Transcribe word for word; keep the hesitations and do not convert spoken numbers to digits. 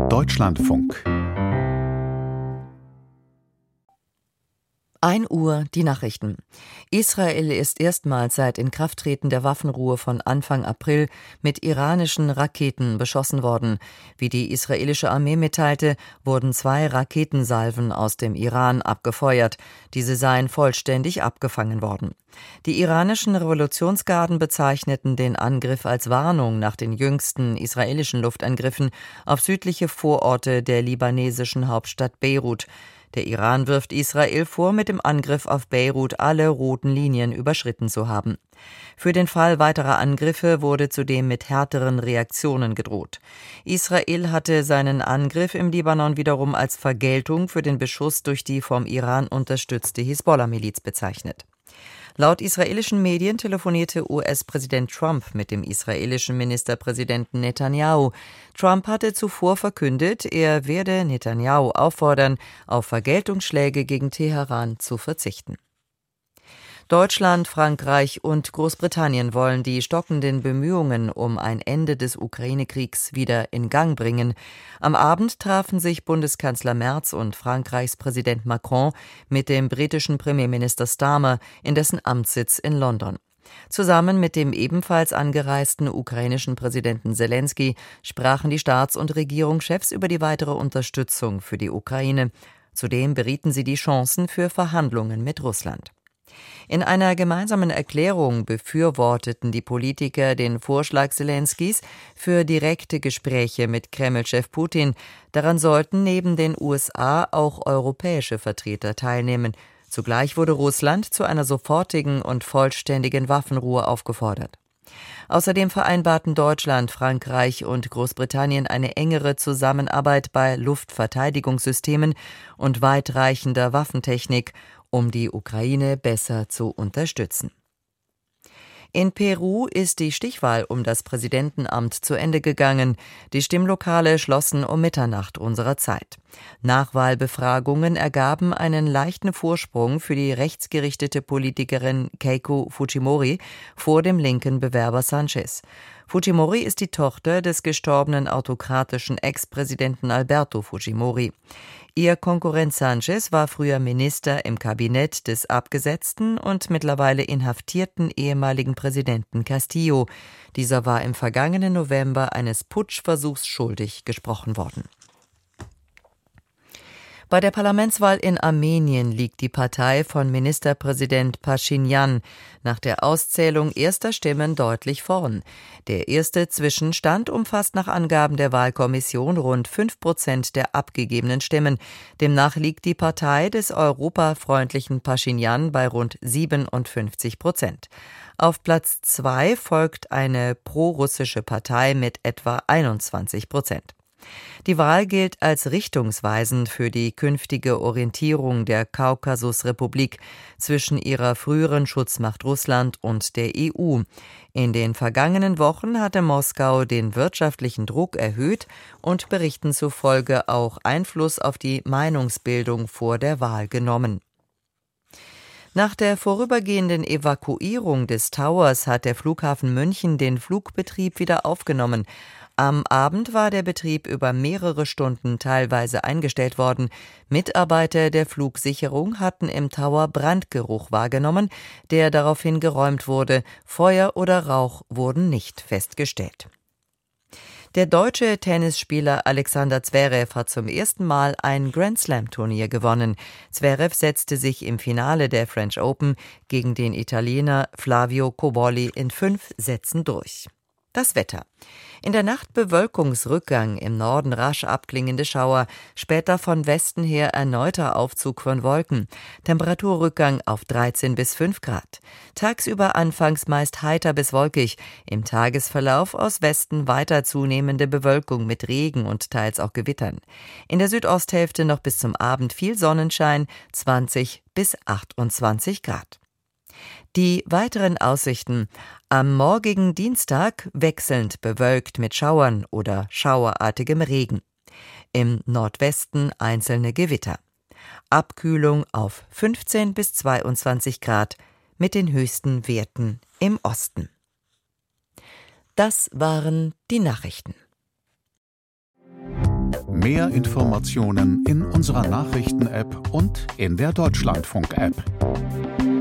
Deutschlandfunk. ein Uhr die Nachrichten. Israel ist erstmals seit Inkrafttreten der Waffenruhe von Anfang April mit iranischen Raketen beschossen worden. Wie die israelische Armee mitteilte, wurden zwei Raketensalven aus dem Iran abgefeuert. Diese seien vollständig abgefangen worden. Die iranischen Revolutionsgarden bezeichneten den Angriff als Warnung nach den jüngsten israelischen Luftangriffen auf südliche Vororte der libanesischen Hauptstadt Beirut. Der Iran wirft Israel vor, mit dem Angriff auf Beirut alle roten Linien überschritten zu haben. Für den Fall weiterer Angriffe wurde zudem mit härteren Reaktionen gedroht. Israel hatte seinen Angriff im Libanon wiederum als Vergeltung für den Beschuss durch die vom Iran unterstützte Hisbollah-Miliz bezeichnet. Laut israelischen Medien telefonierte U S-Präsident Trump mit dem israelischen Ministerpräsidenten Netanyahu. Trump hatte zuvor verkündet, er werde Netanyahu auffordern, auf Vergeltungsschläge gegen Teheran zu verzichten. Deutschland, Frankreich und Großbritannien wollen die stockenden Bemühungen um ein Ende des Ukraine-Kriegs wieder in Gang bringen. Am Abend trafen sich Bundeskanzler Merz und Frankreichs Präsident Macron mit dem britischen Premierminister Starmer in dessen Amtssitz in London. Zusammen mit dem ebenfalls angereisten ukrainischen Präsidenten Selensky sprachen die Staats- und Regierungschefs über die weitere Unterstützung für die Ukraine. Zudem berieten sie die Chancen für Verhandlungen mit Russland. In einer gemeinsamen Erklärung befürworteten die Politiker den Vorschlag Selenskys für direkte Gespräche mit Kreml-Chef Putin. Daran sollten neben den U S A auch europäische Vertreter teilnehmen. Zugleich wurde Russland zu einer sofortigen und vollständigen Waffenruhe aufgefordert. Außerdem vereinbarten Deutschland, Frankreich und Großbritannien eine engere Zusammenarbeit bei Luftverteidigungssystemen und weitreichender Waffentechnik, um die Ukraine besser zu unterstützen. In Peru ist die Stichwahl um das Präsidentenamt zu Ende gegangen. Die Stimmlokale schlossen um Mitternacht unserer Zeit. Nachwahlbefragungen ergaben einen leichten Vorsprung für die rechtsgerichtete Politikerin Keiko Fujimori vor dem linken Bewerber Sanchez. Fujimori ist die Tochter des gestorbenen autokratischen Ex-Präsidenten Alberto Fujimori. Ihr Konkurrent Sanchez war früher Minister im Kabinett des abgesetzten und mittlerweile inhaftierten ehemaligen Präsidenten Castillo. Dieser war im vergangenen November eines Putschversuchs schuldig gesprochen worden. Bei der Parlamentswahl in Armenien liegt die Partei von Ministerpräsident Pashinyan nach der Auszählung erster Stimmen deutlich vorn. Der erste Zwischenstand umfasst nach Angaben der Wahlkommission rund fünf Prozent der abgegebenen Stimmen. Demnach liegt die Partei des europafreundlichen Pashinyan bei rund siebenundfünfzig Prozent. Auf Platz zwei folgt eine prorussische Partei mit etwa einundzwanzig Prozent. Die Wahl gilt als richtungsweisend für die künftige Orientierung der Kaukasusrepublik zwischen ihrer früheren Schutzmacht Russland und der E U. In den vergangenen Wochen hatte Moskau den wirtschaftlichen Druck erhöht und Berichten zufolge auch Einfluss auf die Meinungsbildung vor der Wahl genommen. Nach der vorübergehenden Evakuierung des Towers hat der Flughafen München den Flugbetrieb wieder aufgenommen. Am Abend war der Betrieb über mehrere Stunden teilweise eingestellt worden. Mitarbeiter der Flugsicherung hatten im Tower Brandgeruch wahrgenommen, der daraufhin geräumt wurde. Feuer oder Rauch wurden nicht festgestellt. Der deutsche Tennisspieler Alexander Zverev hat zum ersten Mal ein Grand-Slam-Turnier gewonnen. Zverev setzte sich im Finale der French Open gegen den Italiener Flavio Cobolli in fünf Sätzen durch. Das Wetter. In der Nacht Bewölkungsrückgang, im Norden rasch abklingende Schauer, später von Westen her erneuter Aufzug von Wolken. Temperaturrückgang auf dreizehn bis fünf Grad. Tagsüber anfangs meist heiter bis wolkig, im Tagesverlauf aus Westen weiter zunehmende Bewölkung mit Regen und teils auch Gewittern. In der Südosthälfte noch bis zum Abend viel Sonnenschein, zwanzig bis achtundzwanzig Grad. Die weiteren Aussichten: Am morgigen Dienstag wechselnd bewölkt mit Schauern oder schauerartigem Regen. Im Nordwesten einzelne Gewitter. Abkühlung auf fünfzehn bis zweiundzwanzig Grad mit den höchsten Werten im Osten. Das waren die Nachrichten. Mehr Informationen in unserer Nachrichten-App und in der Deutschlandfunk-App.